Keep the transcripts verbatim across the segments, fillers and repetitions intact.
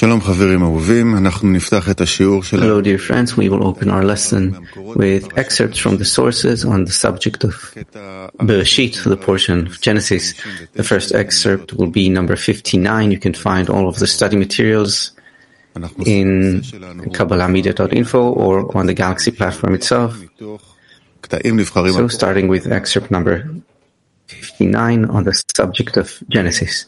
Hello, dear friends, we will open our lesson with excerpts from the sources on the subject of Bereshit, the portion of Genesis. The first excerpt will be number fifty-nine. You can find all of the study materials in Kabbalah Media dot info or on the Galaxy platform itself. So starting with excerpt number fifty-nine on the subject of Genesis.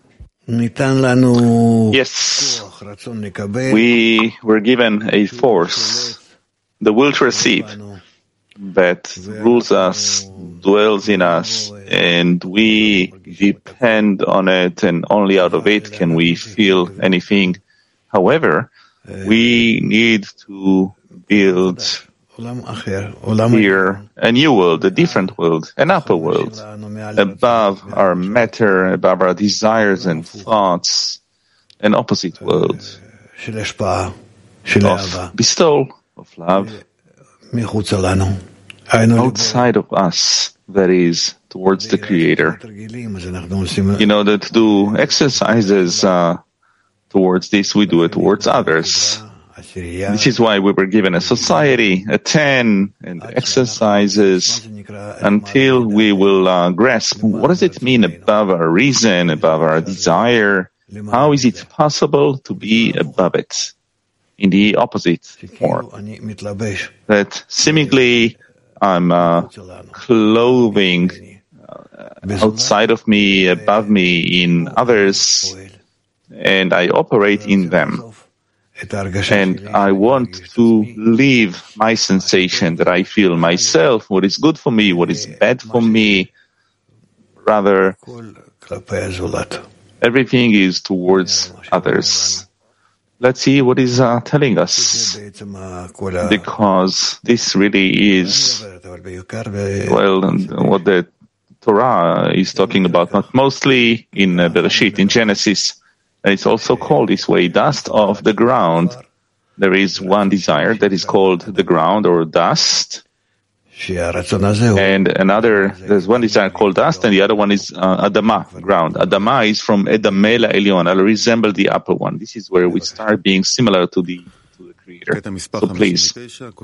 Yes, we were given a force, the will to receive, that rules us, dwells in us, and we depend on it, and only out of it can we feel anything. However, we need to build here a new world, a different world, an upper world, above our matter, above our desires and thoughts, an opposite world of bestowal, of love, outside of us, that is, towards the Creator. In order to do exercises uh, towards this, we do it towards others. This is why we were given a society, a ten, and exercises until we will uh, grasp what does it mean above our reason, above our desire. How is it possible to be above it in the opposite form? That seemingly I'm uh, clothing uh, outside of me, above me, in others, and I operate in them. And I want to leave my sensation that I feel myself, what is good for me, what is bad for me. Rather, everything is towards others. Let's see what is uh, telling us, because this really is, well, what the Torah is talking about, not mostly in uh, Bereshit, in Genesis. And it's also called this way, dust of the ground. There is one desire that is called the ground or dust. And another, there's one desire called dust, and the other one is uh, Adama, ground. Adama is from Edameh Elyon. I'll resemble the upper one. This is where we start being similar to the to the Creator. So please.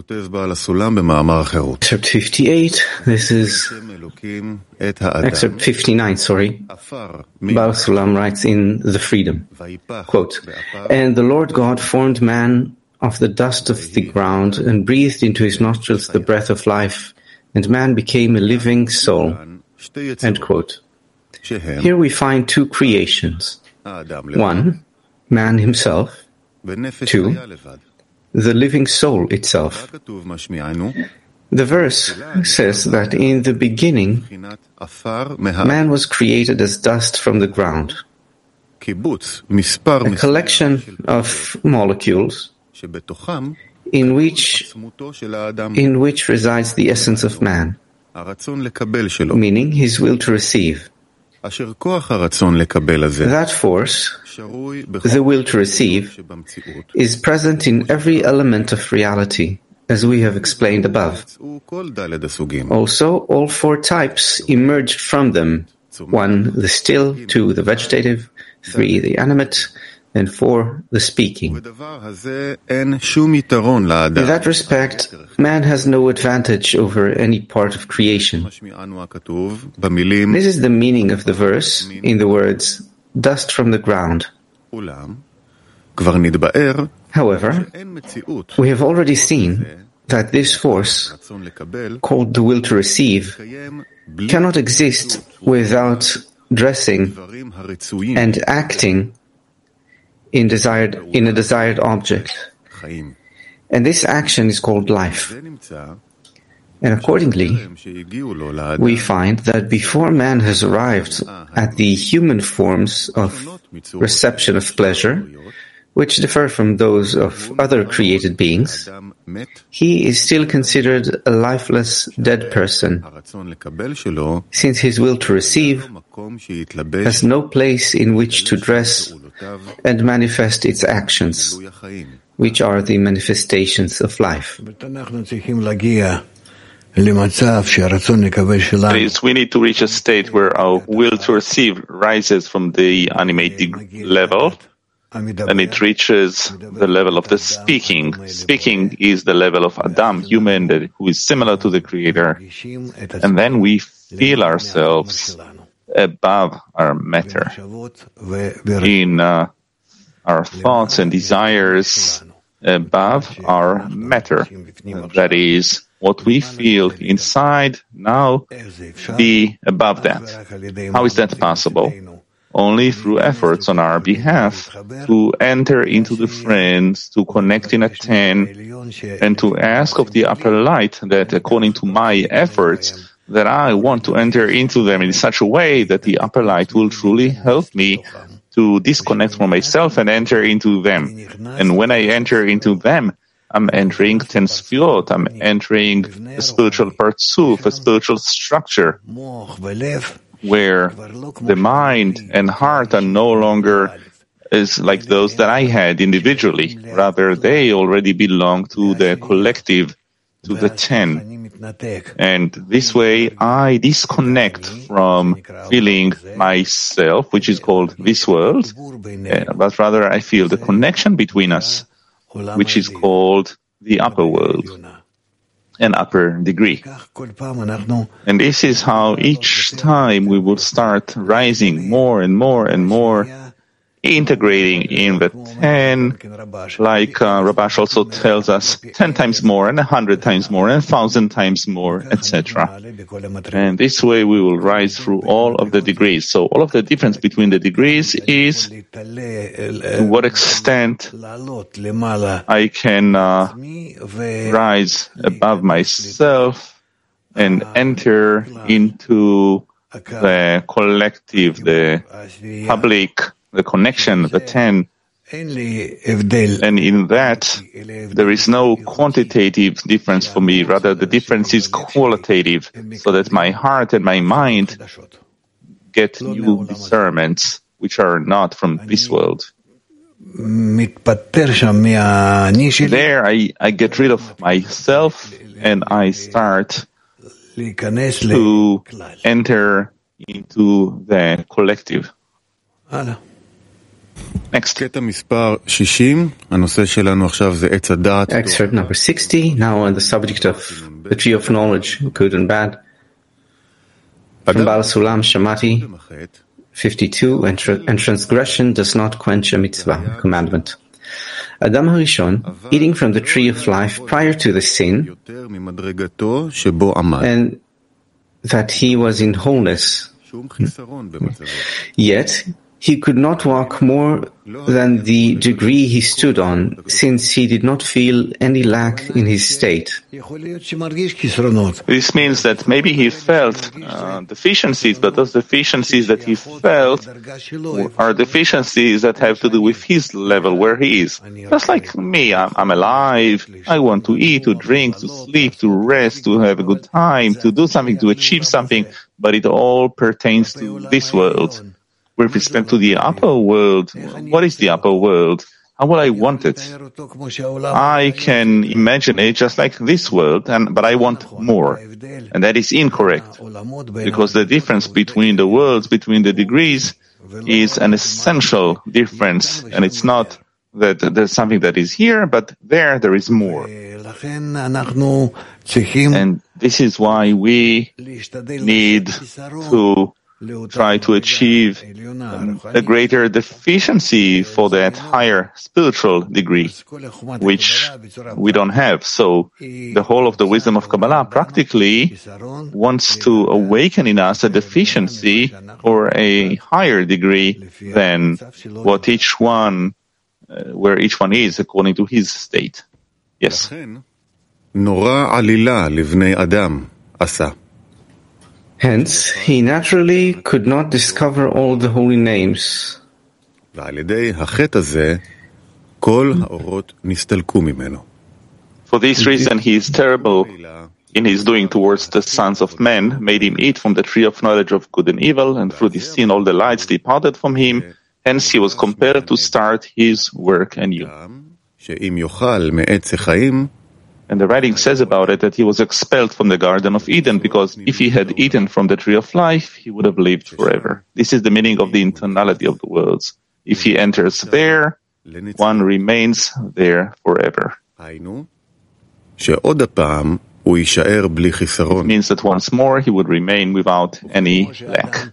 Excerpt fifty-eight. This is excerpt fifty-nine, sorry. Baal Sulam writes in The Freedom, quote, "And the Lord God formed man of the dust of the ground and breathed into his nostrils the breath of life, and man became a living soul." End quote. Here we find two creations. One, man himself. Two, the living soul itself. The verse says that in the beginning, man was created as dust from the ground, a collection of molecules in which, in which resides the essence of man, meaning his will to receive. That force, the will to receive, is present in every element of reality, as we have explained above. Also, all four types emerged from them. One, the still, two, the vegetative, three, the animate, and four, the speaking. In that respect, man has no advantage over any part of creation. This is the meaning of the verse in the words, dust from the ground. However, we have already seen that this force, called the will to receive, cannot exist without dressing and acting in desired in a desired object. And this action is called life. And accordingly, we find that before man has arrived at the human forms of reception of pleasure, which differ from those of other created beings, he is still considered a lifeless, dead person, since his will to receive has no place in which to dress and manifest its actions, which are the manifestations of life. Please, we need to reach a state where our will to receive rises from the animated level and it reaches the level of the speaking. Speaking is the level of Adam, human, that, who is similar to the Creator. And then we feel ourselves above our matter, in uh, our thoughts and desires above our matter. That is, what we feel inside now be above that. How is that possible? Only through efforts on our behalf to enter into the friends, to connect in a ten, and to ask of the upper light that according to my efforts, that I want to enter into them in such a way that the upper light will truly help me to disconnect from myself and enter into them. And when I enter into them, I'm entering ten sfiot, I'm entering a spiritual partsuf, a spiritual structure, where the mind and heart are no longer is like those that I had individually. Rather, they already belong to the collective, to the ten. And this way, I disconnect from feeling myself, which is called this world, but rather I feel the connection between us, which is called the upper world, an upper degree. And this is how each time we will start rising more and more and more, integrating in the ten, like uh, Rabash also tells us, ten times more and a hundred times more and a thousand times more, et cetera. And this way we will rise through all of the degrees. So all of the difference between the degrees is to what extent I can uh, rise above myself and enter into the collective, the public, the connection, the ten, and in that there is no quantitative difference for me, rather the difference is qualitative, so that my heart and my mind get new discernments which are not from this world. There I, I get rid of myself and I start to enter into the collective. Next. Excerpt number sixty, now on the subject of the tree of knowledge, good and bad. From Baal Sulam Shamati, fifty-two, and, tra- and transgression does not quench a mitzvah, commandment. Adam HaRishon, eating from the tree of life prior to the sin, and that he was in wholeness, yet he could not walk more than the degree he stood on, since he did not feel any lack in his state. This means that maybe he felt uh, deficiencies, but those deficiencies that he felt are deficiencies that have to do with his level, where he is. Just like me, I'm, I'm alive, I want to eat, to drink, to sleep, to rest, to have a good time, to do something, to achieve something, but it all pertains to this world. With respect to the upper world, what is the upper world? How will I want it? I can imagine it just like this world, and but I want more. And that is incorrect, because the difference between the worlds, between the degrees, is an essential difference, and it's not that there's something that is here, but there, there is more. And this is why we need to try to achieve um, a greater deficiency for that higher spiritual degree, which we don't have. So the whole of the wisdom of Kabbalah practically wants to awaken in us a deficiency or a higher degree than what each one, uh, where each one is according to his state. Yes. Hence, he naturally could not discover all the holy names. For this reason, he is terrible in his doing towards the sons of men, made him eat from the tree of knowledge of good and evil, and through this sin all the lights departed from him. Hence, he was compelled to start his work anew. And the writing says about it that he was expelled from the Garden of Eden, because if he had eaten from the tree of life, he would have lived forever. This is the meaning of the internality of the worlds. If he enters there, one remains there forever. It means that once more he would remain without any lack.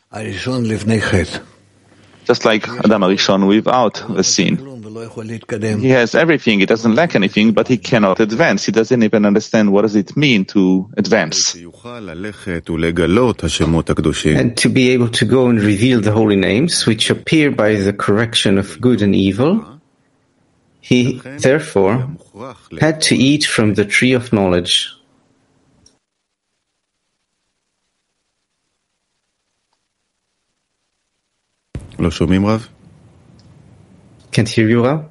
Just like Adam HaRishon without the sin. He has everything, he doesn't lack anything, but he cannot advance. He doesn't even understand what does it mean to advance. And to be able to go and reveal the holy names, which appear by the correction of good and evil, he therefore had to eat from the tree of knowledge. לא שומעים, רב? Can't hear you, Rav?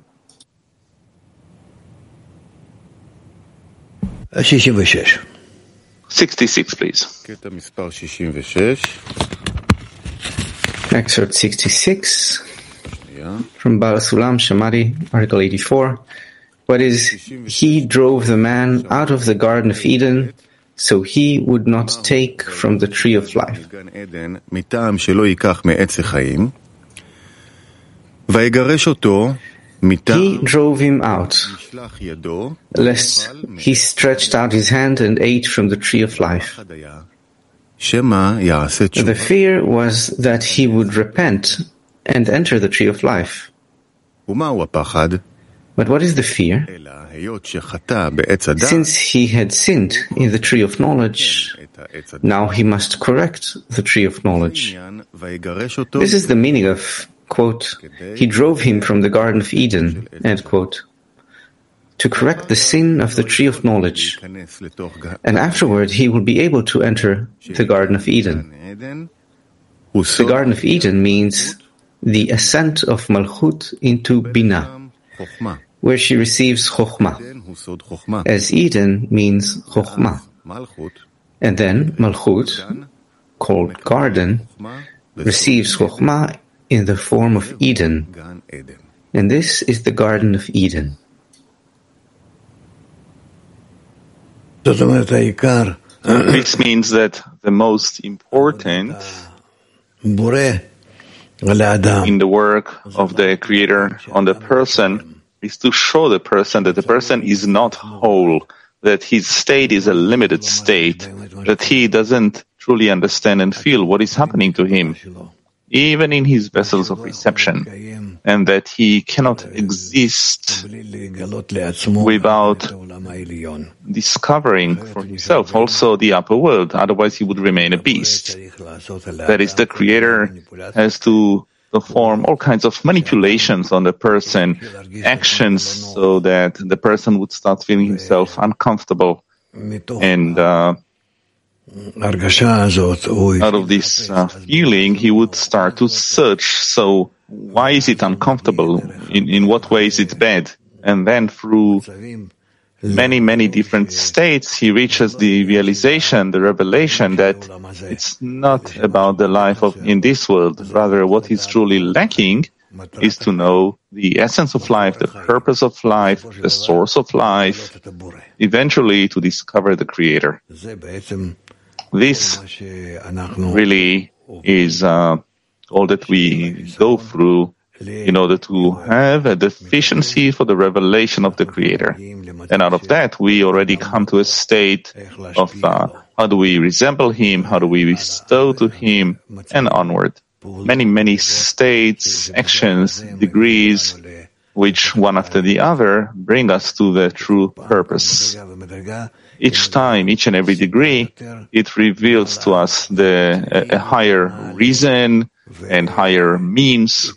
sixty-six. sixty-six, please. קטע מספר שישים ושש. Excerpt sixty-six. From Baal Sulam Shamari, Article eighty-four. What is, he drove the man out of the Garden of Eden, so he would not take from the tree of life. מטעם שלא ייקח מעץ החיים. ויגרש אותו. He drove him out, lest he stretched out his hand and ate from the tree of life. The fear was that he would repent and enter the tree of life. But what is the fear? Since he had sinned in the tree of knowledge, now he must correct the tree of knowledge. This is the meaning of, quote, he drove him from the Garden of Eden, end quote, to correct the sin of the tree of knowledge. And afterward he will be able to enter the Garden of Eden. The Garden of Eden means the ascent of Malchut into Binah, where she receives Chokhmah, as Eden means Chokhmah. And then Malchut, called Garden, receives Chokhmah in the form of Eden. And this is the Garden of Eden. This means that the most important in the work of the Creator on the person is to show the person that the person is not whole, that his state is a limited state, that he doesn't truly understand and feel what is happening to him, even in his vessels of reception, and that he cannot exist without discovering for himself also the upper world, otherwise he would remain a beast. That is, the Creator has to perform all kinds of manipulations on the person, actions so that the person would start feeling himself uncomfortable, and uh, out of this uh, feeling, he would start to search. So, why is it uncomfortable? In, in what way is it bad? And then through many, many different states, he reaches the realization, the revelation that it's not about the life of in this world. Rather, what he's truly lacking is to know the essence of life, the purpose of life, the source of life, eventually to discover the Creator. This really is uh, all that we go through in order to have a deficiency for the revelation of the Creator. And out of that, we already come to a state of uh, how do we resemble Him, how do we bestow to Him, and onward. Many, many states, actions, degrees, which one after the other bring us to the true purpose. Each time, each and every degree, it reveals to us the a, a higher reason and higher means,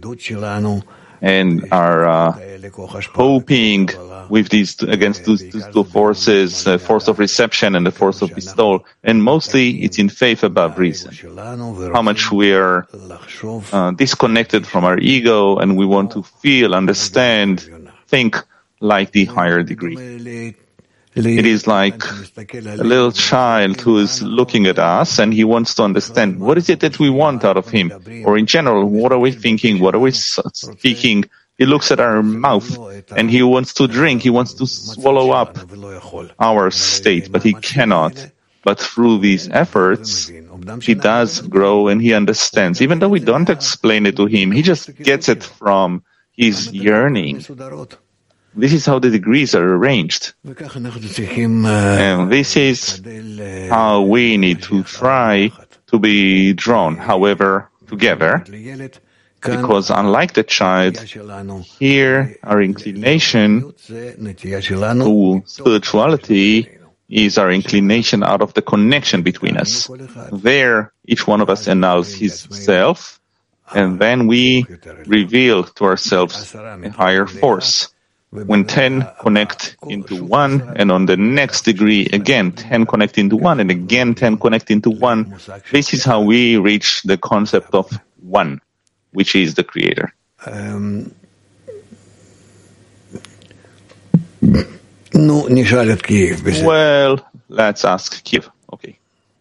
and our uh, hoping with these against these, these two forces, the force of reception and the force of bestowal, and mostly it's in faith above reason. How much we are uh, disconnected from our ego, and we want to feel, understand, think like the higher degree. It is like a little child who is looking at us and he wants to understand what is it that we want out of him, or in general, what are we thinking, what are we speaking. He looks at our mouth and he wants to drink, he wants to swallow up our state, but he cannot. But through these efforts, he does grow and he understands. Even though we don't explain it to him, he just gets it from his yearning. This is how the degrees are arranged. And this is how we need to try to be drawn, however, together. Because unlike the child, here our inclination to spirituality is our inclination out of the connection between us. There, each one of us announces his self, and then we reveal to ourselves a higher force. When ten connect into one, and on the next degree, again, ten connect into one, and again, ten connect into one, this is how we reach the concept of one, which is the Creator. Um, well, let's ask Kiev. Okay.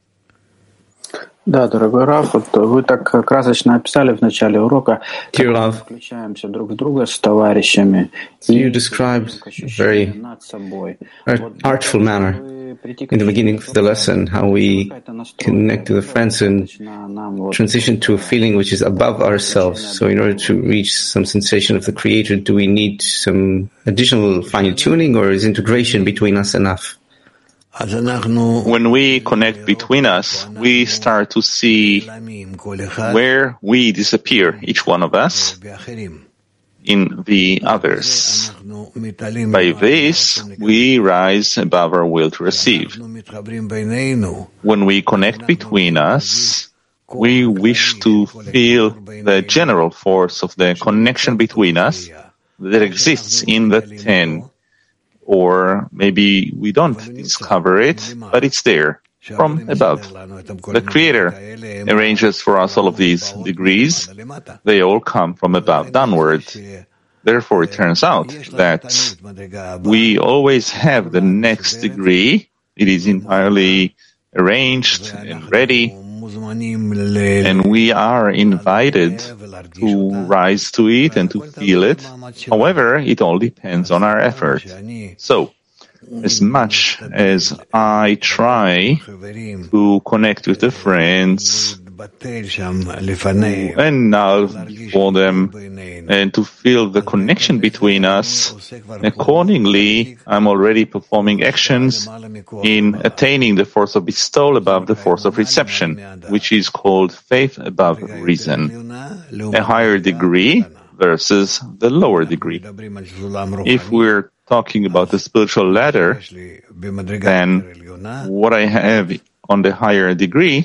Да, дорогой Рав, вот вы так красочно описали в начале урока, как мы включаемся друг в друга с товарищами. You described a very artful manner in the beginning of the lesson, how we connect to the friends and transition to a feeling which is above ourselves. So in order to reach some sensation of the Creator, do we need some additional fine-tuning, or is integration between us enough? When we connect between us, we start to see where we disappear, each one of us, in the others. By this, we rise above our will to receive. When we connect between us, we wish to feel the general force of the connection between us that exists in the ten. Or maybe we don't discover it, but it's there, from above. The Creator arranges for us all of these degrees. They all come from above downward. Therefore, it turns out that we always have the next degree. It is entirely arranged and ready, and we are invited to rise to it and to feel it. However, it all depends on our effort. So, as much as I try to connect with the friends and now before them and to feel the connection between us, accordingly, I'm already performing actions in attaining the force of bestowal above the force of reception, which is called faith above reason, a higher degree versus the lower degree. If we're talking about the spiritual ladder, then what I have on the higher degree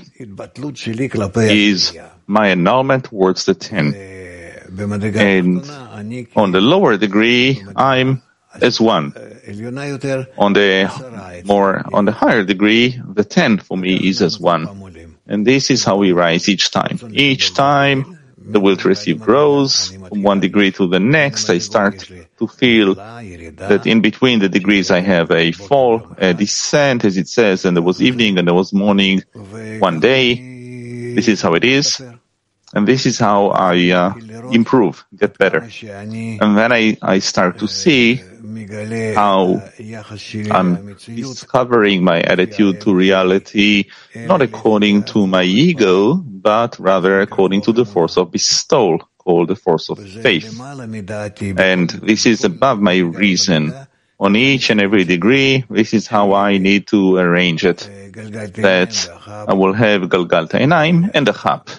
is my annulment towards the ten. And on the lower degree, I'm as one. On the more, on the higher degree, the ten for me is as one. And this is how we rise each time. Each time, the will to receive grows from one degree to the next. I start to feel that in between the degrees I have a fall, a descent, as it says, and there was evening and there was morning one day. This is how it is. And this is how I uh, improve, get better. And then I, I start to see how I'm discovering my attitude to reality, not according to my ego, but rather according to the force of bestowal, called the force of faith. And this is above my reason. On each and every degree, this is how I need to arrange it, that I will have Galgalta Einaim and a Chap.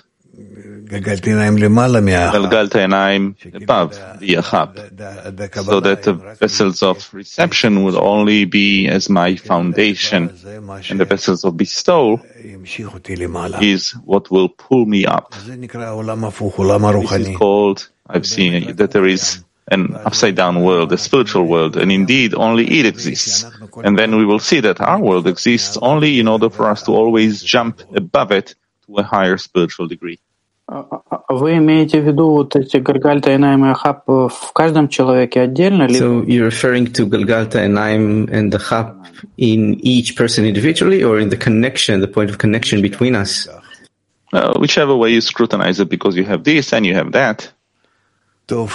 Galgalta Einaim above the Achap, so that the vessels of reception will only be as my foundation, and the vessels of bestowal is what will pull me up. This is called, I've seen that there is an upside-down world, a spiritual world, and indeed only it exists. And then we will see that our world exists only in order for us to always jump above it to a higher spiritual degree. Вы имеете в виду вот эти Галгалта Энаим и Ахаб в каждом человеке отдельно? So you're referring to Galgalta Einaim and the Chap in each person individually, or in the connection, the point of connection between us? Uh, whichever way you scrutinize it, because you have this and you have that. All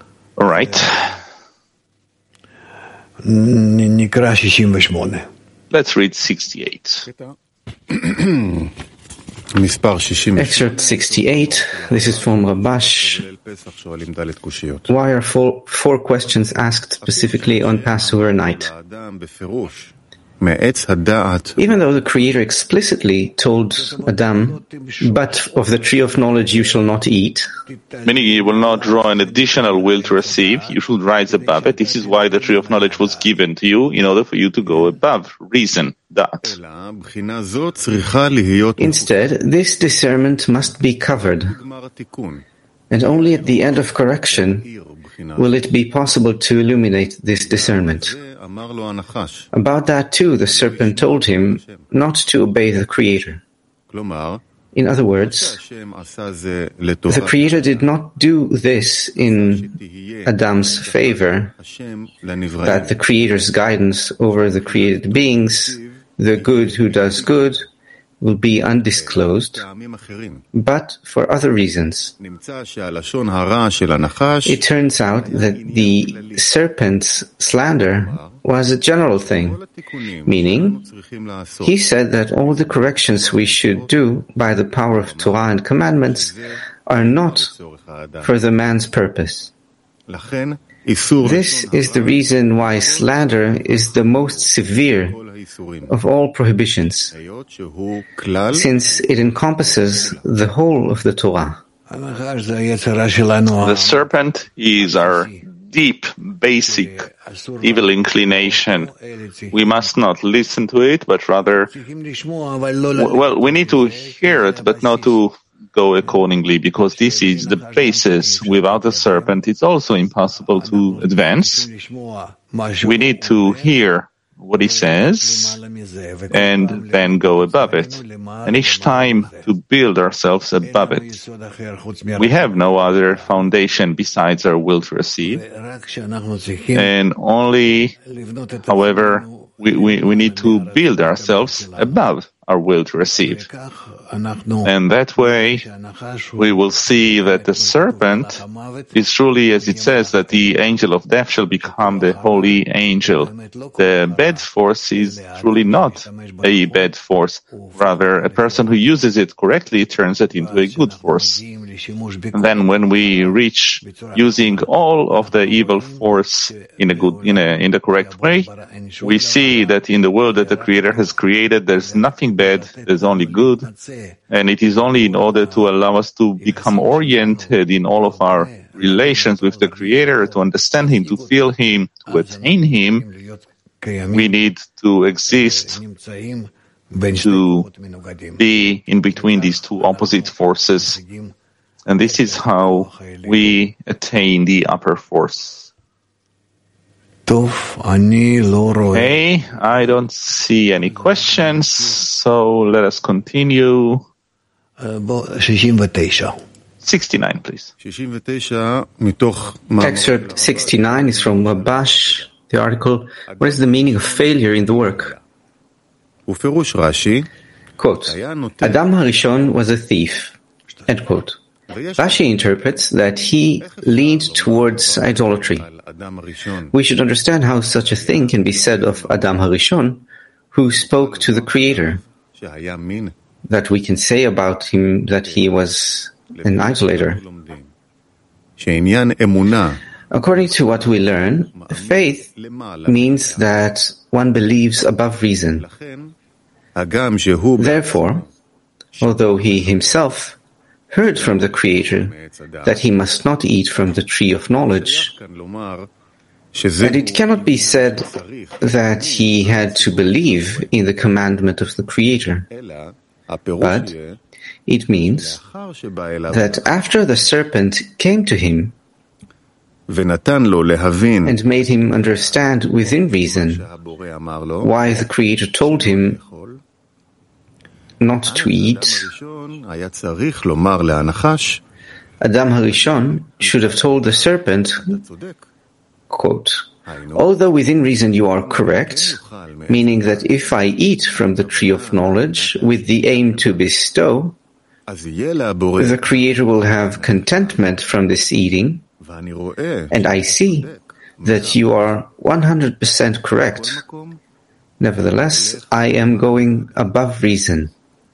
right. נקרא שישים ושמונה. Let's read sixty-eight. Excerpt sixty-eight. This is from Rabash. Why are four, four questions asked specifically on Passover night? Even though the Creator explicitly told Adam, but of the tree of knowledge you shall not eat, meaning you will not draw an additional will to receive, you should rise above it. This is why the tree of knowledge was given to you, in order for you to go above reason, that. Instead, this discernment must be covered, and only at the end of correction will it be possible to illuminate this discernment. About that too, the serpent told him not to obey the Creator. In other words, the Creator did not do this in Adam's favor, that the Creator's guidance over the created beings, the good who does good, will be undisclosed, but for other reasons. It turns out that the serpent's slander was a general thing, meaning he said that all the corrections we should do by the power of Torah and commandments are not for the man's purpose. This is the reason why slander is the most severe of all prohibitions, since it encompasses the whole of the Torah. The serpent is our deep, basic evil inclination. We must not listen to it, but rather, well, we need to hear it, but not to go accordingly, because this is the basis. Without the serpent, it's also impossible to advance. We need to hear what he says, and then go above it. And each time to build ourselves above it. We have no other foundation besides our will to receive. And only, however, we, we, we need to build ourselves above our will to receive. And that way, we will see that the serpent is truly, as it says, that the angel of death shall become the holy angel. The bad force is truly not a bad force. Rather, a person who uses it correctly turns it into a good force. And then when we reach using all of the evil force in a good, in a, in the correct way, we see that in the world that the Creator has created, there's nothing bad, there's only good. And it is only in order to allow us to become oriented in all of our relations with the Creator, to understand Him, to feel Him, to attain Him, we need to exist, to be in between these two opposite forces. And this is how we attain the upper force. Hey, I don't see any questions, so let us continue. sixty-nine, please. Excerpt sixty-nine is from Rabash, the article, What is the meaning of failure in the work? Quote, Adam Harishon was a thief. End quote. Rashi interprets that he leaned towards idolatry. We should understand how such a thing can be said of Adam Harishon, who spoke to the Creator, that we can say about him that he was an idolater. According to what we learn, faith means that one believes above reason. Therefore, although he himself heard from the Creator that he must not eat from the tree of knowledge, and it cannot be said that he had to believe in the commandment of the Creator, but it means that after the serpent came to him and made him understand within reason why the Creator told him not to eat, Adam Harishon should have told the serpent, quote, although within reason you are correct, meaning that if I eat from the tree of knowledge with the aim to bestow, the Creator will have contentment from this eating, and I see that you are one hundred percent correct. Nevertheless, I am going above reason.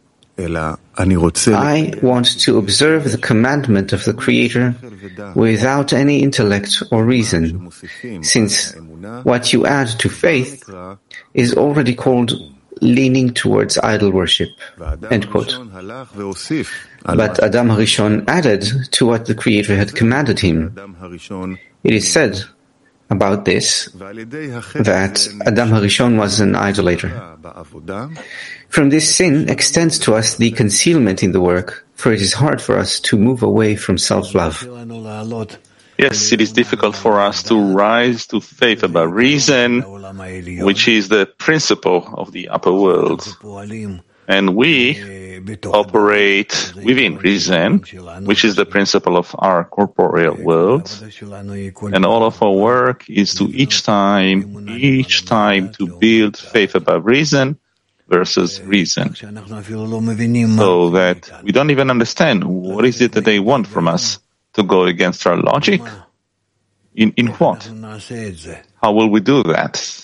I want to observe the commandment of the Creator without any intellect or reason, since what you add to faith is already called leaning towards idol worship. End quote. But Adam HaRishon added to what the Creator had commanded him. It is said about this that Adam HaRishon was an idolater. From this sin extends to us the concealment in the work, for it is hard for us to move away from self-love. Yes, it is difficult for us to rise to faith about reason, which is the principle of the upper world. And we operate within reason, which is the principle of our corporeal world. And all of our work is to each time, each time to build faith above reason versus reason. So that we don't even understand what is it that they want from us to go against our logic. In, in what? How will we do that?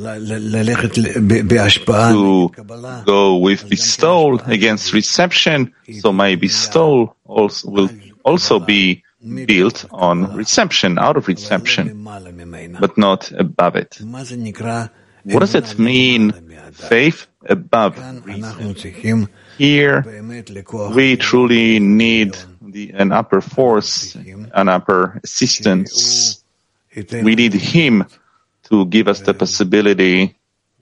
To go with bestowal against reception, so my bestowal also will also be built on reception, out of reception, but not above it. What does it mean, faith above reason? Here, we truly need the, an upper force, an upper assistance. We need Him to give us the possibility,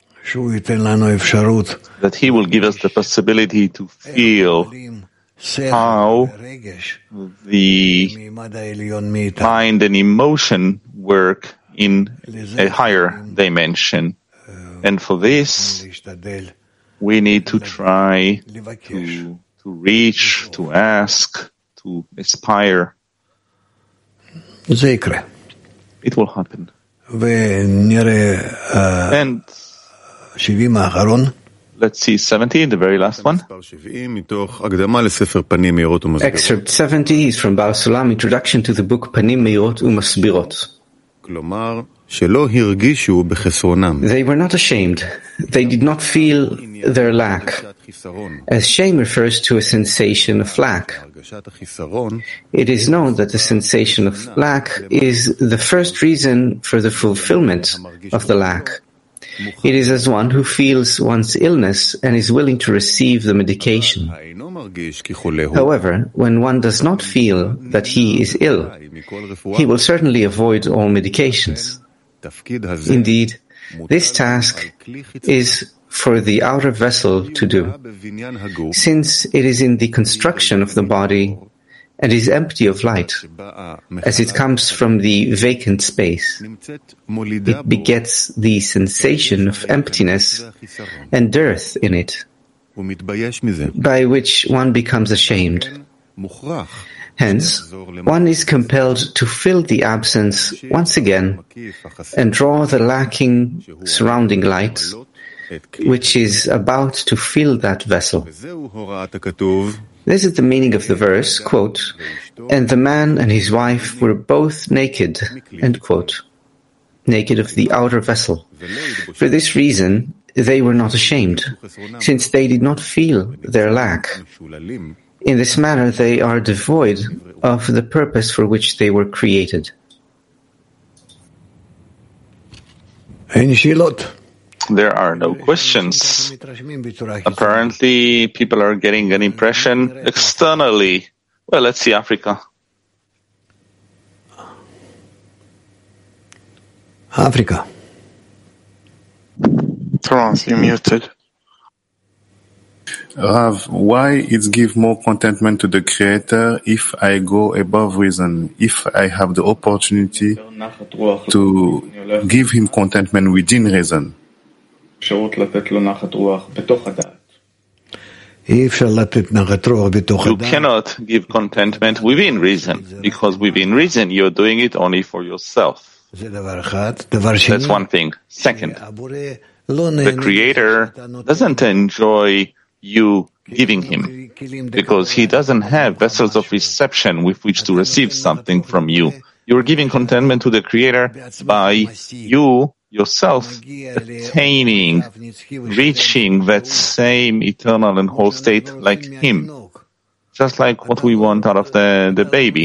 that He will give us the possibility to feel how the mind and emotion work in a higher dimension. And for this, we need to try to, to reach, to ask, to aspire. It will happen. And let's see seventy, the very last one. Excerpt seventy is from Baal Sulam, Introduction to the book Panim Meirot Umasbirot. They were not ashamed. They did not feel their lack. As shame refers to a sensation of lack, it is known that the sensation of lack is the first reason for the fulfillment of the lack. It is as one who feels one's illness and is willing to receive the medication. However, when one does not feel that he is ill, he will certainly avoid all medications. Indeed, this task is for the outer vessel to do, since it is in the construction of the body and is empty of light, as it comes from the vacant space. It begets the sensation of emptiness and dearth in it, by which one becomes ashamed. Hence, one is compelled to fill the absence once again and draw the lacking surrounding light, which is about to fill that vessel. This is the meaning of the verse, quote, and the man and his wife were both naked, end quote, naked of the outer vessel. For this reason, they were not ashamed, since they did not feel their lack. In this manner, they are devoid of the purpose for which they were created. There are no questions. Apparently, people are getting an impression externally. Well, let's see Africa. Africa. Trans, you muted. Rav, why it give more contentment to the Creator if I go above reason, if I have the opportunity to give Him contentment within reason? You cannot give contentment within reason, because within reason you're doing it only for yourself. That's one thing. Second, the Creator doesn't enjoy you giving Him, because He doesn't have vessels of reception with which to receive something from you. You're giving contentment to the Creator by you yourself attaining, reaching that same eternal and whole state like him. Just like what we want out of the, the baby.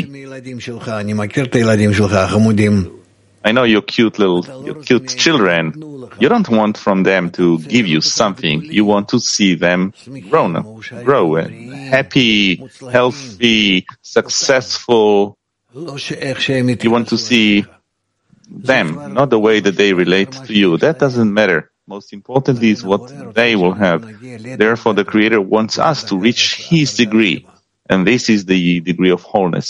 I know you're cute little, you're cute children. You don't want from them to give you something. You want to see them grow, grow, happy, healthy, successful. You want to see them, not the way that they relate to you. That doesn't matter. Most importantly is what they will have. Therefore, the Creator wants us to reach His degree. And this is the degree of wholeness.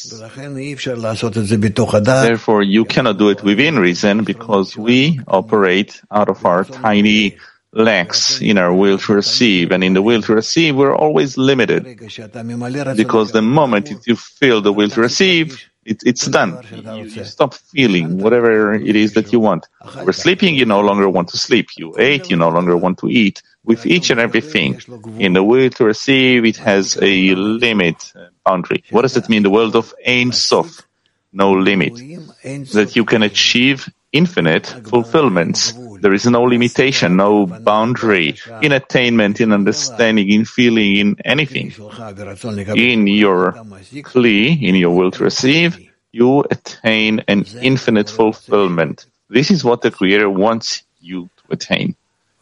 Therefore, you cannot do it within reason because we operate out of our tiny legs in our will to receive. And in the will to receive, we're always limited. Because the moment you feel the will to receive, it, it's done. You, you stop feeling whatever it is that you want. We're sleeping, you no longer want to sleep. You ate, you no longer want to eat. With each and everything, in the will to receive, it has a limit, boundary. What does it mean? The world of Ein Sof, no limit. That you can achieve infinite fulfillments. There is no limitation, no boundary in attainment, in understanding, in feeling, in anything. In your Kli, in your will to receive, you attain an infinite fulfillment. This is what the Creator wants you to attain.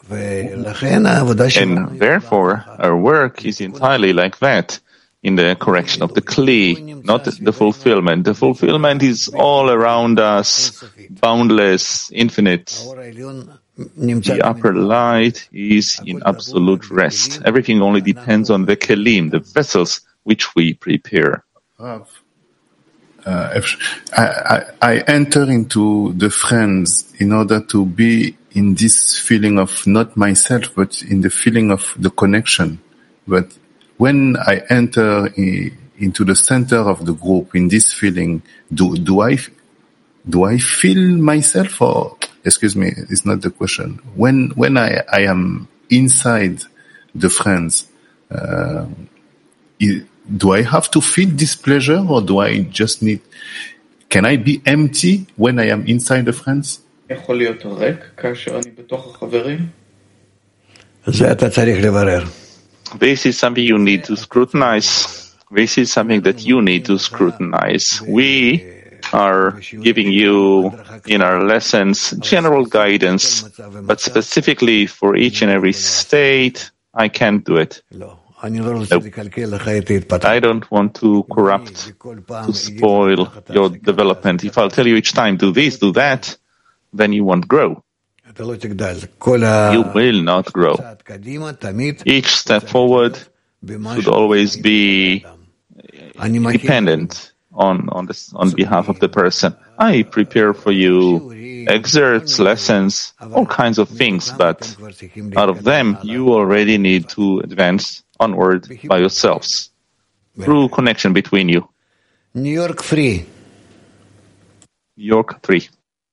And therefore, our work is entirely like that, in the correction of the Kli, not the fulfillment. The fulfillment is all around us, boundless, infinite. The upper light is in absolute rest. Everything only depends on the Kelim, the vessels which we prepare. Uh, if I, I, I enter into the friends in order to be in this feeling of not myself, but in the feeling of the connection. But when I enter in, into the center of the group, in this feeling, do, do I, do I feel myself or, excuse me, it's not the question. When, when I, I am inside the friends, uh, do I have to feel this pleasure or do I just need, can I be empty when I am inside the friends? This is something you need to scrutinize. This is something that you need to scrutinize. We are giving you in our lessons general guidance, but specifically for each and every state, I can't do it. Nope. I don't want to corrupt, to spoil your development. If I'll tell you each time, do this, do that, then you won't grow. You will not grow. Each step forward should always be dependent on on, the, on behalf of the person. I prepare for you excerpts, lessons, all kinds of things, but out of them you already need to advance onward by yourselves through connection between you. New York three. New York three.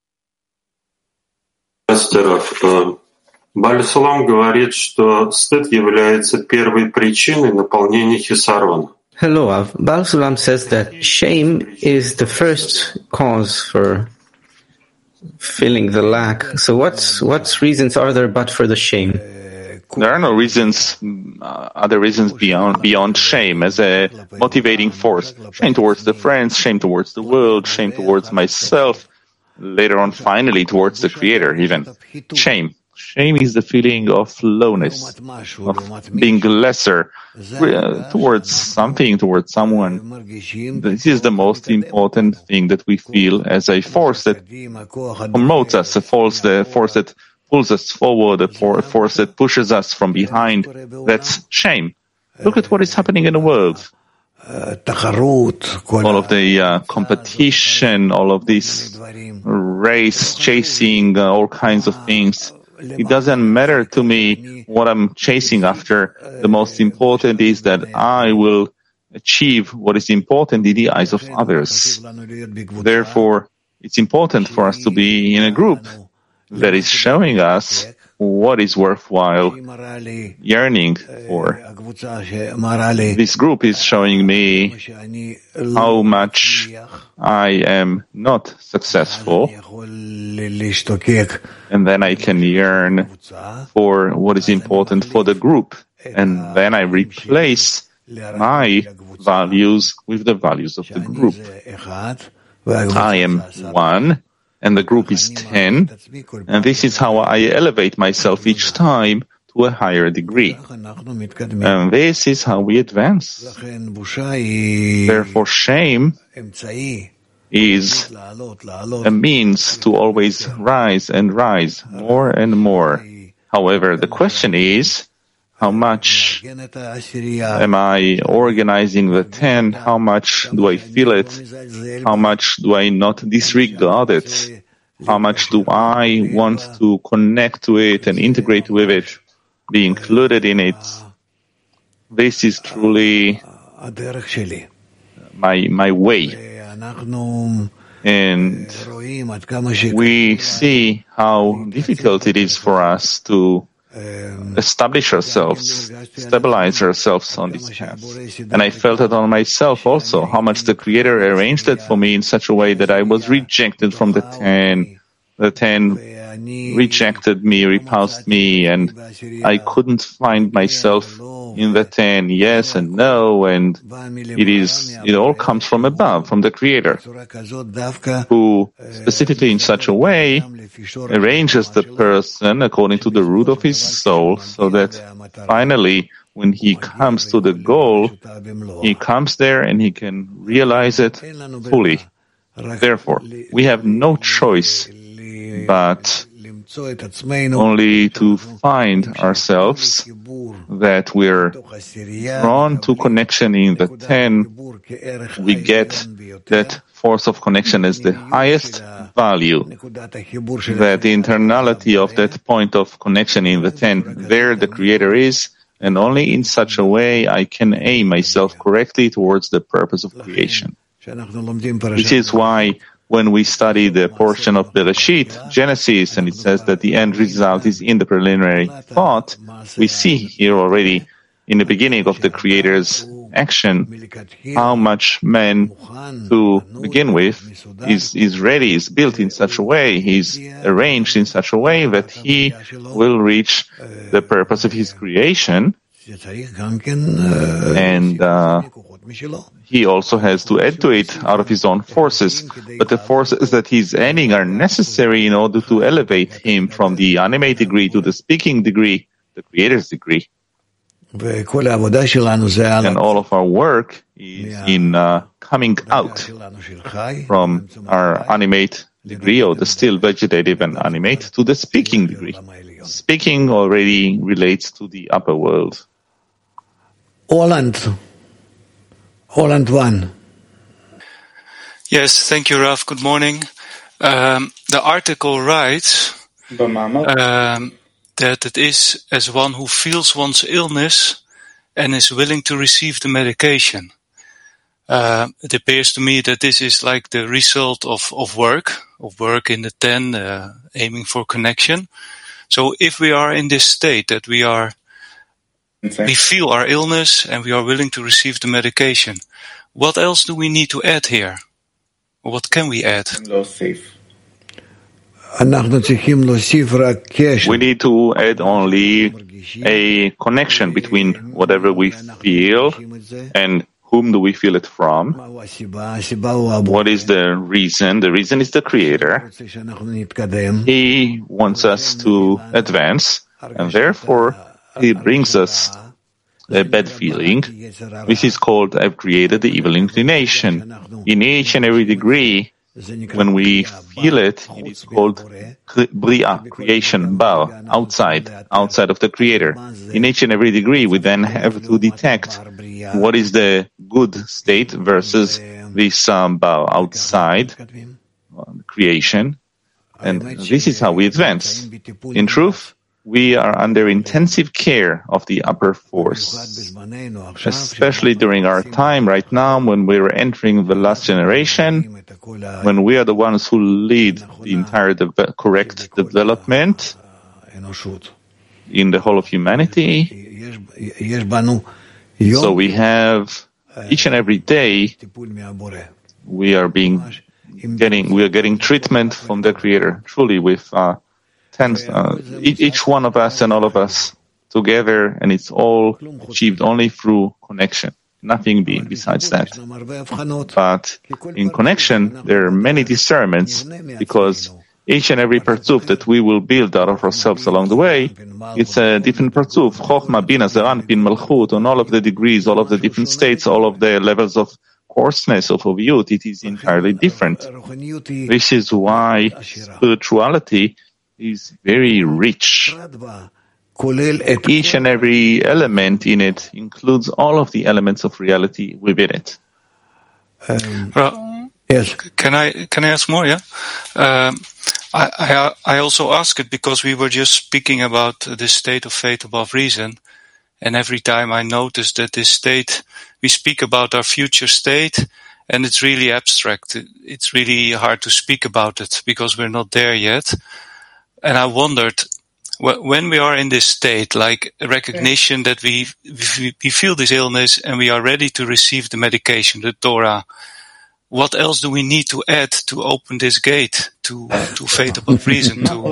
Бааль Салам говорит, что стыд является первой причиной наполнения Хисарвана. Hello, Av. Baal Sulam says that shame is the first cause for filling the lack. So what's what reasons are there but for the shame? There are no reasons, uh, other reasons beyond beyond shame as a motivating force. Shame towards the friends, shame towards the world, shame towards myself. Later on, finally, towards the Creator, even. Shame. Shame is the feeling of lowness, of being lesser uh, towards something, towards someone. This is the most important thing that we feel as a force that promotes us, a force, the force that pulls us forward, a force that pushes us from behind. That's shame. Look at what is happening in the world. All of the uh, competition, all of this race, chasing, uh, all kinds of things. It doesn't matter to me what I'm chasing after. The most important is that I will achieve what is important in the eyes of others. Therefore, it's important for us to be in a group that is showing us what is worthwhile yearning for. This group is showing me how much I am not successful, and then I can yearn for what is important for the group, and then I replace my values with the values of the group. I am one, and the group is ten, and this is how I elevate myself each time to a higher degree. And this is how we advance. Therefore, shame is a means to always rise and rise more and more. However, the question is, how much am I organizing the ten? How much do I feel it? How much do I not disregard it? How much do I want to connect to it and integrate with it, be included in it? This is truly my, my way. And we see how difficult it is for us to establish ourselves, stabilize ourselves on this path. And I felt it on myself also, how much the Creator arranged it for me in such a way that I was rejected from the ten. The ten rejected me, repulsed me, and I couldn't find myself in the ten, yes and no, and it is, it all comes from above, from the Creator, who specifically in such a way arranges the person according to the root of his soul, so that finally, when he comes to the goal, he comes there and he can realize it fully. Therefore, we have no choice but only to find ourselves that we're drawn to connection in the ten. We get that force of connection as the highest value, that the internality of that point of connection in the ten, there the Creator is, and only in such a way I can aim myself correctly towards the purpose of creation. Which is why when we study the portion of Bereshit, Genesis, and it says that the end result is in the preliminary thought, we see here already in the beginning of the Creator's action how much man to begin with is, is ready, is built in such a way, he's arranged in such a way that he will reach the purpose of his creation, and uh, he also has to add to it out of his own forces. But the forces that he's adding are necessary in order to elevate him from the animate degree to the speaking degree, the Creator's degree. And all of our work is in uh, coming out from our animate degree, or the still vegetative and animate, to the speaking degree. Speaking already relates to the upper world. Holland. Holland one. Yes, thank you, Rav. Good morning. Um, the article writes um, that it is as one who feels one's illness and is willing to receive the medication. Uh, it appears to me that this is like the result of, of work, of work in the ten, uh, aiming for connection. So if we are in this state that we are, we feel our illness and we are willing to receive the medication, what else do we need to add here? Or what can we add? We need to add only a connection between whatever we feel and whom do we feel it from. What is the reason? The reason is the Creator. He wants us to advance, and therefore He brings us a bad feeling. This is called, I've created the evil inclination. In each and every degree, when we feel it, it is called Bria, creation, Bao, outside, outside of the Creator. In each and every degree, we then have to detect what is the good state versus this um, Bao, outside uh, creation. And this is how we advance. In truth, we are under intensive care of the upper force, especially during our time right now when we're entering the last generation, when we are the ones who lead the entire de- correct development in the whole of humanity. So we have each and every day we are being getting we are getting treatment from the Creator, truly with uh, tens, uh, each one of us and all of us together, and it's all achieved only through connection. Nothing being besides that. But in connection, there are many discernments, because each and every parzuf that we will build out of ourselves along the way, it's a different parzuf. Chochma, Bina, Zeran, Pin, Malchut, on all of the degrees, all of the different states, all of the levels of coarseness, of youth, it is entirely different. This is why spirituality is very rich. Each and every element in it includes all of the elements of reality within it. Um, well, yes. Can I can I ask more? Yeah. Um, I, I I also ask it because we were just speaking about this state of faith above reason, and every time I notice that this state, we speak about our future state, and it's really abstract. It's really hard to speak about it because we're not there yet. And I wondered, when we are in this state, like recognition that we, we feel this illness and we are ready to receive the medication, the Torah, what else do we need to add to open this gate to, to faith above reason? To...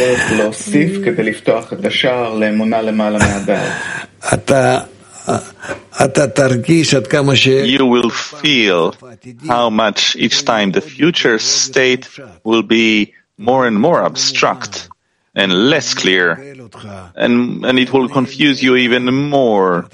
You will feel how much each time the future state will be more and more abstract and less clear, and and it will confuse you even more.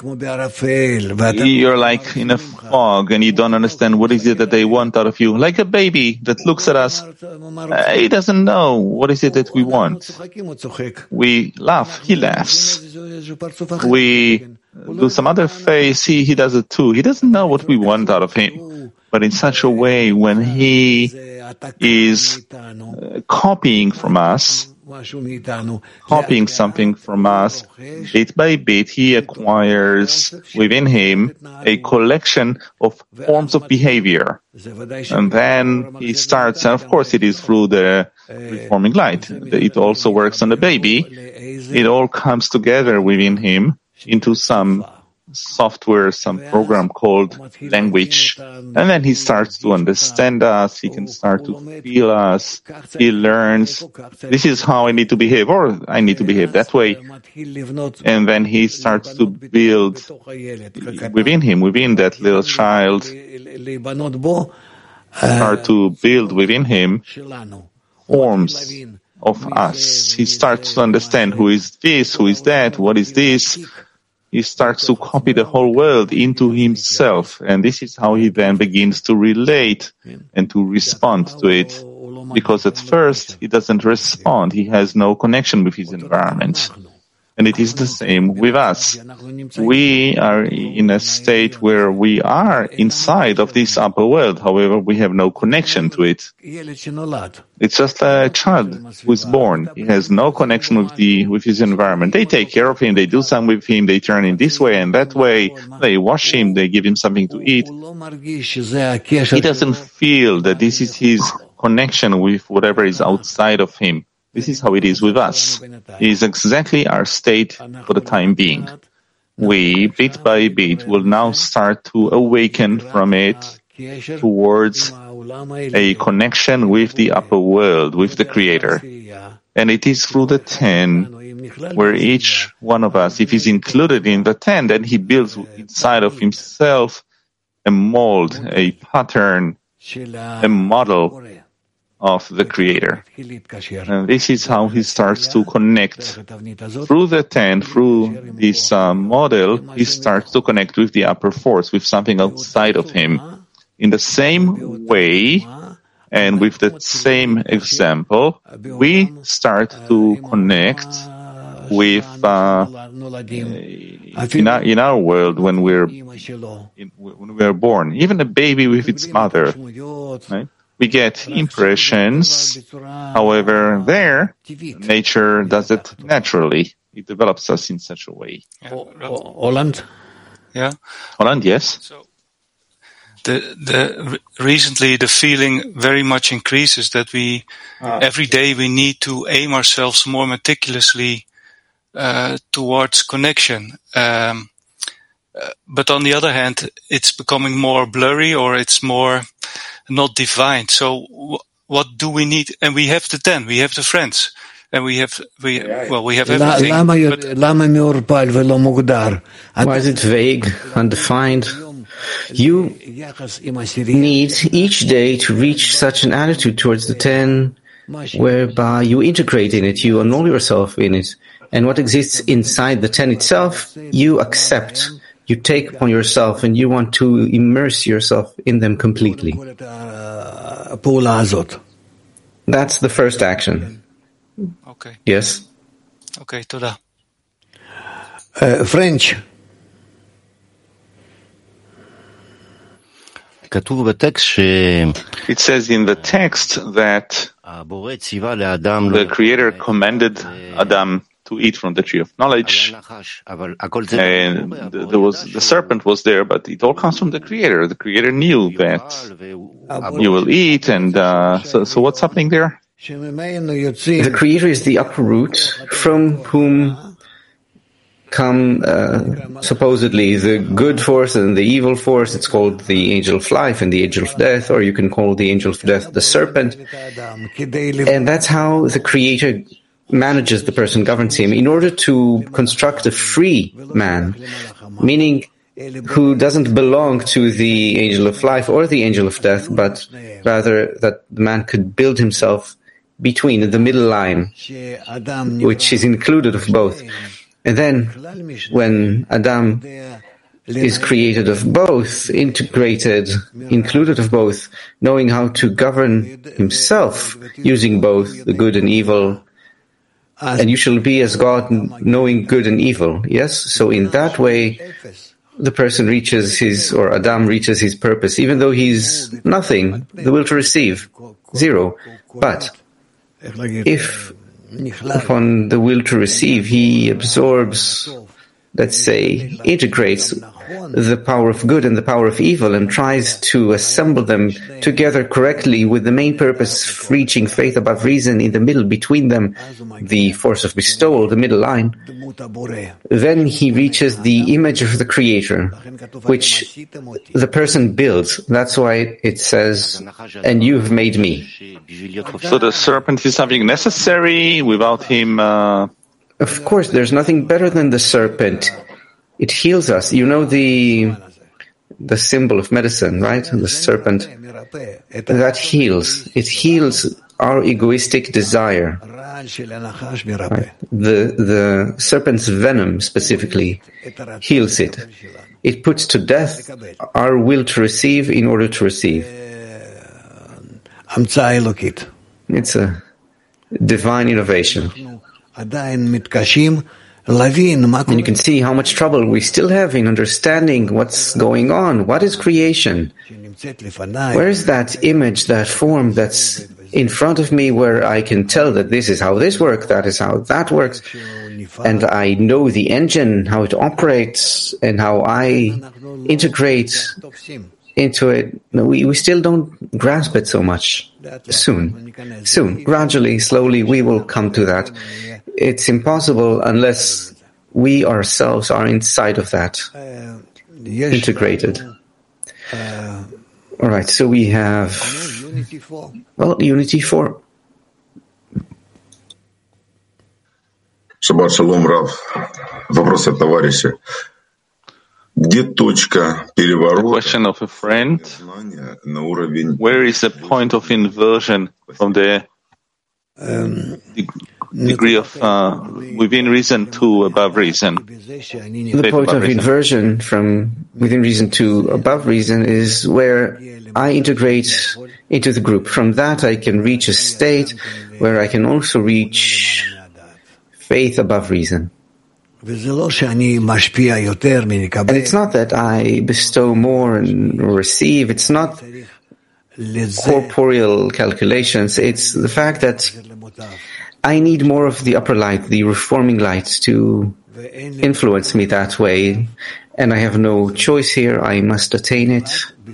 You're like in a fog and you don't understand what is it that they want out of you. Like a baby that looks at us, uh, he doesn't know what is it that we want. We laugh, he laughs. We do some other face, he, he does it too. He doesn't know what we want out of him. But in such a way, when he is uh, copying from us, copying something from us, bit by bit, he acquires within him a collection of forms of behavior. And then he starts, and of course it is through the reforming light. It also works on the baby. It all comes together within him into some software, some program called language. And then he starts to understand us, he can start to feel us, he learns, this is how I need to behave, or I need to behave that way. And then he starts to build within him, within that little child, start to build within him forms of us. He starts to understand who is this, who is that, what is this. He starts to copy the whole world into himself, and this is how he then begins to relate and to respond to it. Because at first, he doesn't respond. He has no connection with his environment. And it is the same with us. We are in a state where we are inside of this upper world. However, we have no connection to it. It's just a child who is born. He has no connection with the with his environment. They take care of him. They do something with him. They turn him this way and that way. They wash him. They give him something to eat. He doesn't feel that this is his connection with whatever is outside of him. This is how it is with us. It is exactly our state for the time being. We, bit by bit, will now start to awaken from it towards a connection with the upper world, with the Creator. And it is through the ten, where each one of us, if he's included in the ten, then he builds inside of himself a mold, a pattern, a model of the Creator. And this is how he starts to connect. Through the ten, through this uh, model, he starts to connect with the upper force, with something outside of him. In the same way, and with the same example, we start to connect with, uh, in, our, in our world, when we're, in, when we're born, even a baby with its mother, right? We get impressions. However, there, nature does it naturally. It develops us in such a way. Yeah. Holland? Yeah. Holland, yes. So the the recently the feeling very much increases that we ah. every day we need to aim ourselves more meticulously uh, towards connection. Um, uh, but on the other hand, it's becoming more blurry, or it's more not defined. So w- what do we need? And we have the ten, we have the friends. And we have, we, well, we have everything. But why is it vague, undefined? You need each day to reach such an attitude towards the ten, whereby you integrate in it, you annul yourself in it. And what exists inside the ten itself, you accept, you take upon yourself, and you want to immerse yourself in them completely. That's the first action. Okay. Yes. Okay, toda. Uh, French. It says in the text that the Creator commanded Adam to eat from the tree of knowledge, and there was the serpent was there, but it all comes from the Creator. The Creator knew that you will eat, and uh, so, so what's happening there? The Creator is the upper root from whom come uh, supposedly the good force and the evil force. It's called the angel of life and the angel of death, or you can call the angel of death the serpent. And that's how the Creator manages the person, governs him, in order to construct a free man, meaning who doesn't belong to the angel of life or the angel of death, but rather that the man could build himself between the middle line, which is included of both. And then, when Adam is created of both, integrated, included of both, knowing how to govern himself using both the good and evil, and you shall be as God, knowing good and evil. Yes? So in that way, the person reaches his, or Adam reaches his purpose, even though he's nothing, the will to receive, zero. But if upon the will to receive, he absorbs, let's say, integrates the power of good and the power of evil and tries to assemble them together correctly with the main purpose of reaching faith above reason in the middle between them, the force of bestowal, the middle line, then he reaches the image of the Creator, which the person builds. That's why it says, and you've made me. So the serpent is something necessary without him? Uh... Of course, there's nothing better than the serpent. It heals us. You know the the symbol of medicine, right? The serpent. That heals. It heals our egoistic desire. Right? The the serpent's venom specifically heals it. It puts to death our will to receive in order to receive. It's a divine innovation. And you can see how much trouble we still have in understanding what's going on. What is creation? Where is that image, that form that's in front of me, where I can tell that this is how this works, that is how that works, and I know the engine, how it operates, and how I integrate into it? We, we still don't grasp it so much. Soon, soon, gradually, slowly, we will come to that. It's impossible unless we ourselves are inside of that, integrated. All right, so we have, well, Unity four. Шаббат шалом, Рав. Вопрос от товарища. Где точка переворота? Question of a friend. Where is the point of inversion from the um, degree of uh, within reason to above reason? The point of inversion from within reason to above reason is where I integrate into the group. From that I can reach a state where I can also reach faith above reason. And it's not that I bestow more and receive. It's not corporeal calculations. It's the fact that I need more of the upper light, the reforming light, to influence me that way. and I have no choice here. I must attain it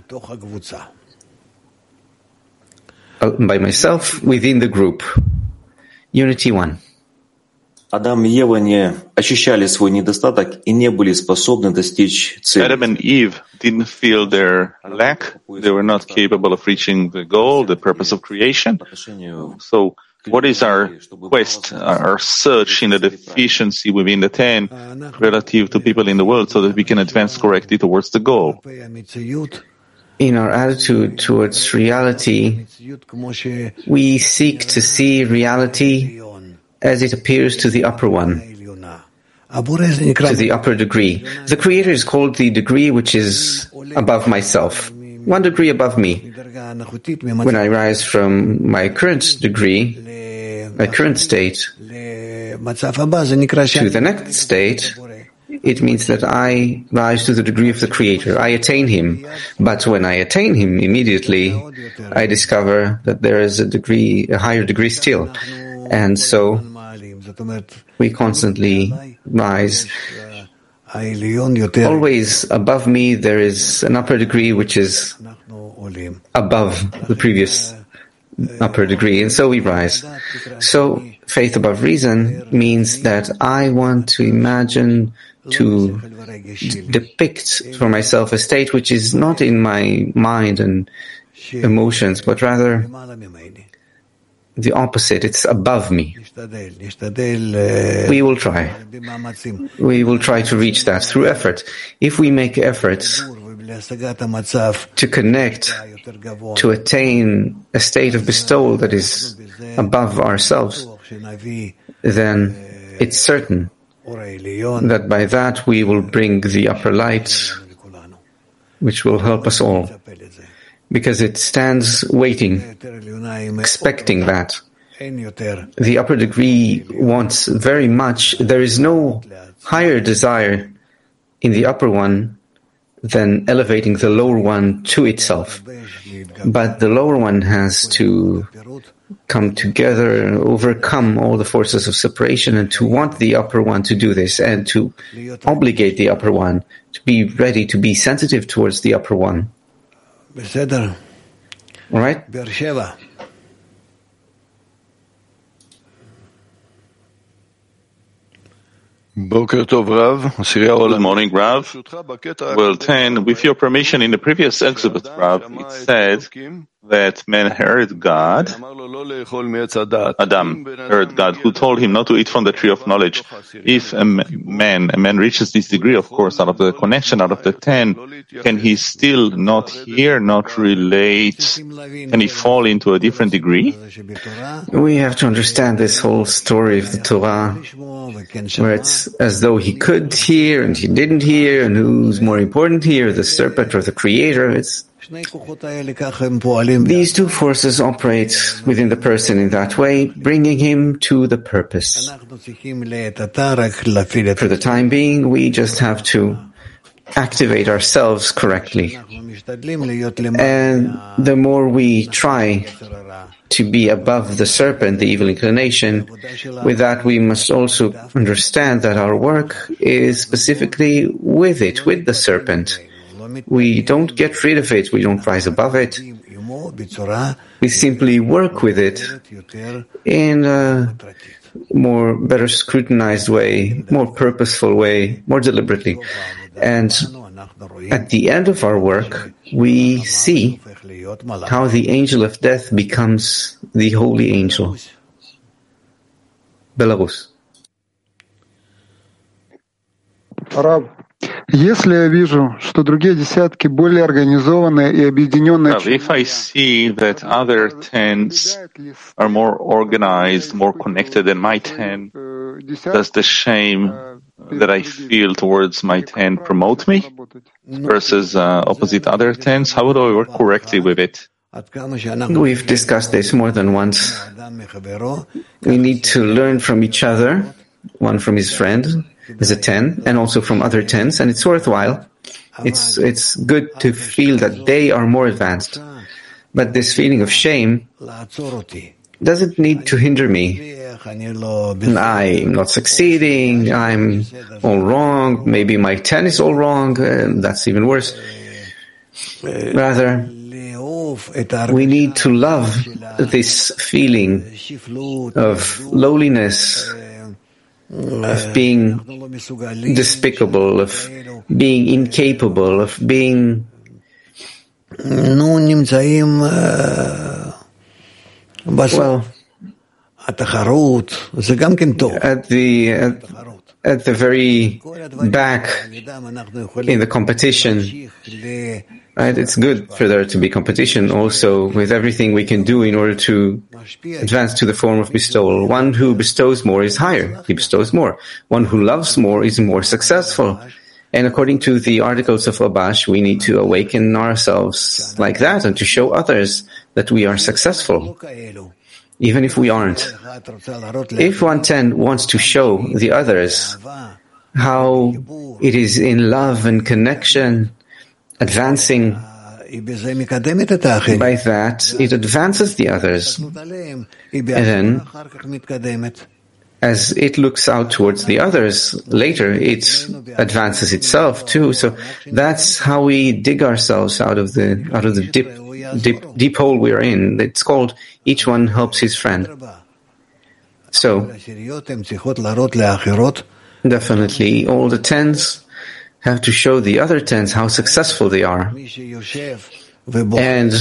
by myself within the group. Unity one. Адам и Ева не ощущали свой недостаток и не были способны достичь цели. Adam and Eve didn't feel their lack. They were not capable of reaching the goal, the purpose of creation. So what is our quest, our search in the deficiency within the ten relative to people in the world so that we can advance correctly towards the goal? In our attitude towards reality, we seek to see reality as it appears to the upper one, to the upper degree. The Creator is called the degree which is above myself, one degree above me. When I rise from my current degree, my current state, to the next state, it means that I rise to the degree of the Creator. I attain Him. But when I attain Him, immediately I discover that there is a degree, a higher degree still. And so we constantly rise. Always above me there is an upper degree which is above the previous upper degree, and so we rise. So faith above reason means that I want to imagine, to d- depict for myself a state which is not in my mind and emotions, but rather the opposite. It's above me. We will try. We will try to reach that through effort. If we make efforts to connect, to attain a state of bestowal that is above ourselves, then it's certain that by that we will bring the upper light, which will help us all, because it stands waiting, expecting that. The upper degree wants very much. There is no higher desire in the upper one than elevating the lower one to itself. But the lower one has to come together and overcome all the forces of separation, and to want the upper one to do this, and to obligate the upper one to be ready, to be sensitive towards the upper one. All right? Good morning, Rav. Well, ten, with your permission, in the previous exhibit, Rav, it said that man heard God, Adam heard God, who told him not to eat from the tree of knowledge. If a man, a man reaches this degree, of course, out of the connection, out of the ten, can he still not hear, not relate? Can he fall into a different degree? We have to understand this whole story of the Torah, where it's as though he could hear and he didn't hear, and who's more important here, the serpent or the Creator? It's These two forces operate within the person in that way, bringing him to the purpose. For the time being, we just have to activate ourselves correctly. And the more we try to be above the serpent, the evil inclination, with that we must also understand that our work is specifically with it, with the serpent. We don't get rid of it, we don't rise above it. We simply work with it in a more better scrutinized way, more purposeful way, more deliberately. And at the end of our work, we see how the angel of death becomes the holy angel. Belarus. Раб, если я вижу, что другие десятки более организованные и объединенные... If I see that other tens are more organized, more connected than my ten, does the shame that I feel towards my ten promote me versus uh, opposite other tens? How do I work correctly with it? We've discussed this more than once. We need to learn from each other, one from his friend, as a ten, and also from other tens, and it's worthwhile. It's it's good to feel that they are more advanced. But this feeling of shame doesn't need to hinder me. I'm not succeeding, I'm all wrong, maybe my ten is all wrong, and that's even worse. Rather, we need to love this feeling of lowliness, of being despicable, of being incapable, of being well, at the at, at the very back in the competition, right? It's good for there to be competition also with everything we can do in order to advance to the form of bestowal. One who bestows more is higher. He bestows more. One who loves more is more successful. And according to the articles of Labash, we need to awaken ourselves like that and to show others that we are successful, even if we aren't. If one ten wants to show the others how it is in love and connection, advancing, by that, it advances the others. And then, as it looks out towards the others, later it advances itself too. So that's how we dig ourselves out of the out of the deep deep deep hole we are in. It's called each one helps his friend. So definitely all the tens have to show the other tens how successful they are. And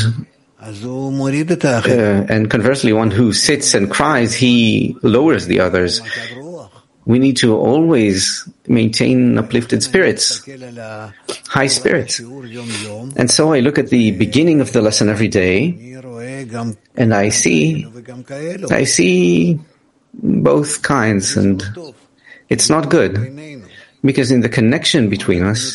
Uh, and conversely, one who sits and cries, he lowers the others. We need to always maintain uplifted spirits, high spirits. And so I look at the beginning of the lesson every day, and I see, I see both kinds, and it's not good. Because in the connection between us,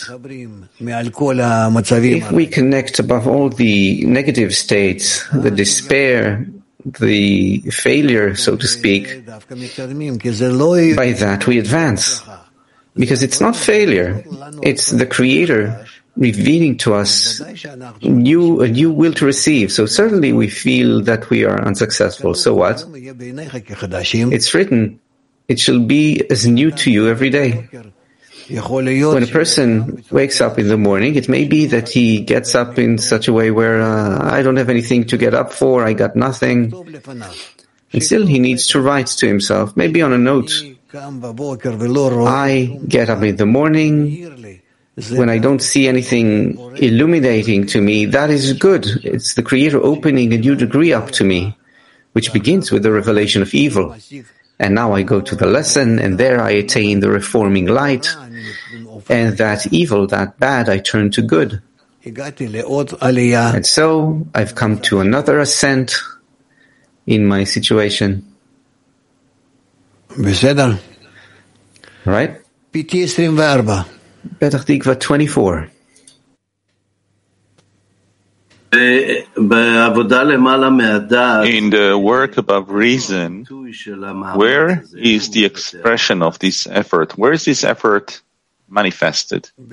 if we connect above all the negative states, the despair, the failure, so to speak, by that we advance. Because it's not failure, it's the Creator revealing to us new, a new will to receive. So certainly we feel that we are unsuccessful. So what? It's written, it shall be as new to you every day. When a person wakes up in the morning, it may be that he gets up in such a way where uh, I don't have anything to get up for, I got nothing. And still he needs to write to himself, maybe on a note. I get up in the morning, when I don't see anything illuminating to me, that is good. It's the Creator opening a new degree up to me, which begins with the revelation of evil. And now I go to the lesson, and there I attain the reforming light, and that evil, that bad, I turn to good. And so I've come to another ascent in my situation. Right? Petach Tikva twenty-four. In the work above reason, where is the expression of this effort? Where is this effort manifested? In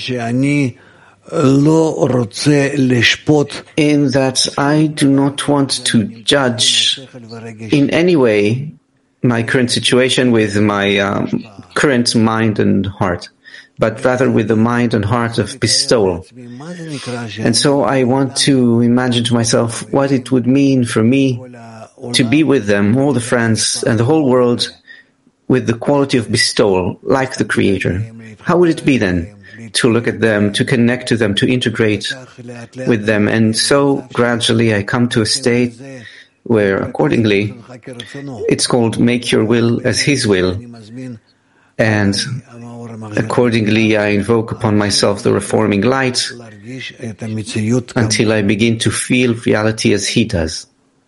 that I do not want to judge in any way my current situation with my um, current mind and heart, but rather with the mind and heart of bestowal. And so I want to imagine to myself what it would mean for me to be with them, all the friends and the whole world, with the quality of bestowal, like the Creator. How would it be then to look at them, to connect to them, to integrate with them? And so gradually I come to a state where accordingly it's called make your will as His will. And accordingly, I invoke upon myself the reforming light until I begin to feel reality as He does.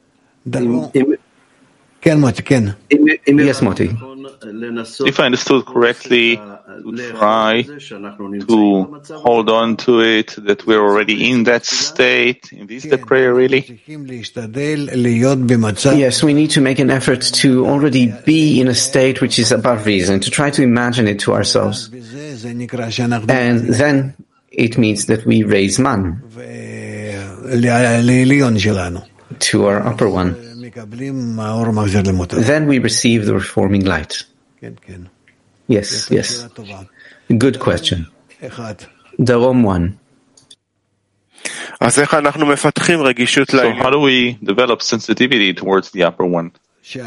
Yes, Moti. If I understood correctly, to try to hold on to it, that we're already in that state. Is the prayer really? Yes, we need to make an effort to already be in a state which is above reason, to try to imagine it to ourselves. And then it means that we raise man to our upper one. then we receive the reforming light. Yes, yes. Good question. Darom one. So how do we develop sensitivity towards the upper one? I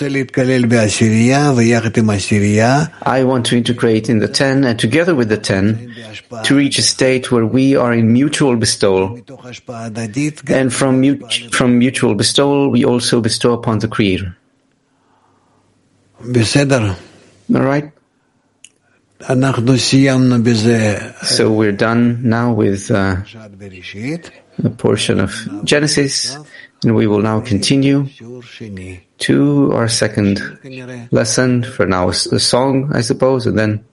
want to integrate in the ten and together with the ten to reach a state where we are in mutual bestowal. And from, mut- from mutual bestowal, we also bestow upon the Creator. All right? So we're done now with uh, a portion of Genesis, and we will now continue to our second lesson. For now, a song, I suppose, and then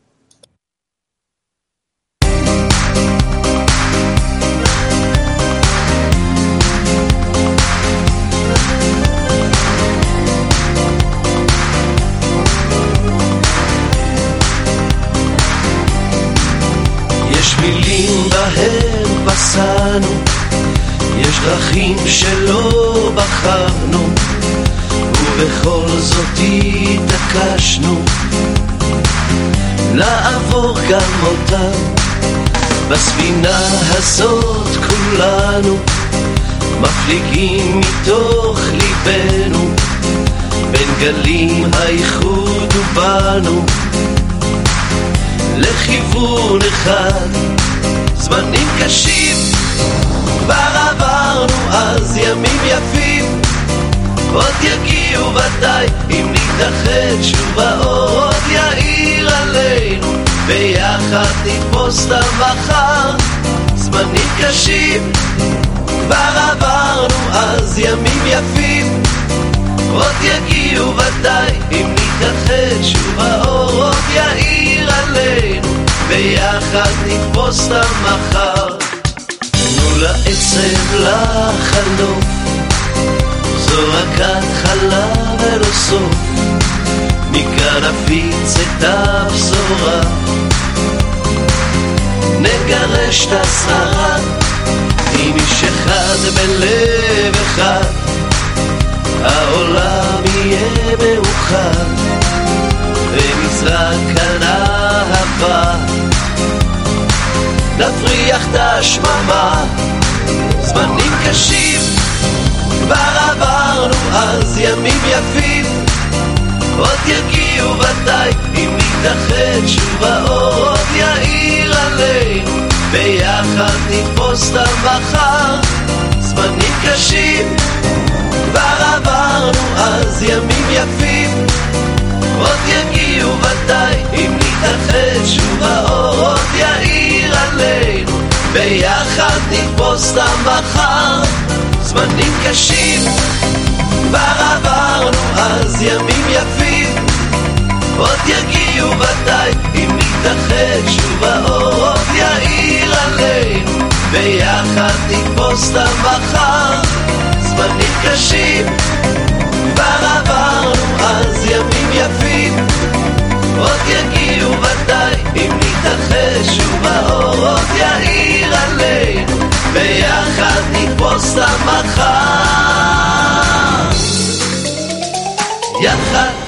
מילים בהם פסענו, יש דרכים שלא בחרנו, ובכל זאת התעקשנו לעבור גם אותם. בספינה הזאת כולנו מפליגים מתוך ליבנו, בין גלים הייחוד ובנו לכיוון אחד. זמנים קשים כבר עברנו, אז ימים יפים עוד יגיעו ודאי, אם נתאחד שוב האור עוד יאיר עלינו, ביחד נתפוס את המחר. זמנים קשים כבר עברנו, אז ימים יפים עוד יגיעו ודאי, אם נתאחד שוב האור עוד יאיר עלינו, ביחד נתפוס את המחר. תנו לעצב לחלוף, זו רק התחלה ולא סוף, מכאן נפיץ את הבשורה, נגרש את הסערה, עם איש אחד בלב אחד, העולם יהיה מאוחד, ונזרק כאן אהבה, נפריח את השממה. זמנים קשים כבר עברנו, אז ימים יפים עוד יגיעו ודאי, אם נתאחד שוב האור עוד יאיר עלינו, ביחד נתפוס את המחר. זמנים קשים כבר עברנו, אז ימים יפים עוד יגיעו ודאי, אם נתאחד שוב האור עוד יאיר עלינו, ביחד נתפוס את המחר. זמנים קשים כבר עברנו, אז ימים יפים עוד יגיעו ודאי, אם נתאחד שוב האור עוד יאיר עלינו, ביחד נתפוס את המחר. זמנים קשים כבר עברנו, אז ימים יפים עוד יגיעו ודאי, אם נתאחד שוב האור עוד יאיר עלינו, ביחד נתפוס את המחר. יחד